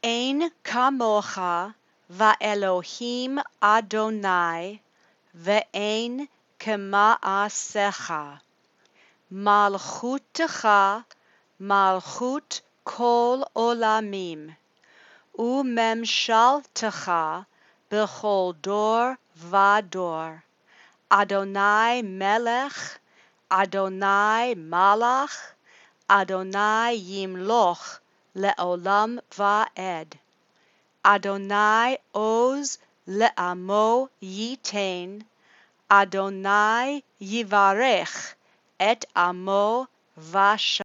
אין כמוך ואלוהים אדוני, ואין כמעשיך. מלכותך מלכות כל עולמים, וממשלתך בכל דור ודור. אדוני מלך, אדוני מלך, אדוני ימלוך לעולם ועד. אדוני עוז לעמו ייתן, אדוני יברך את עמו ושלום.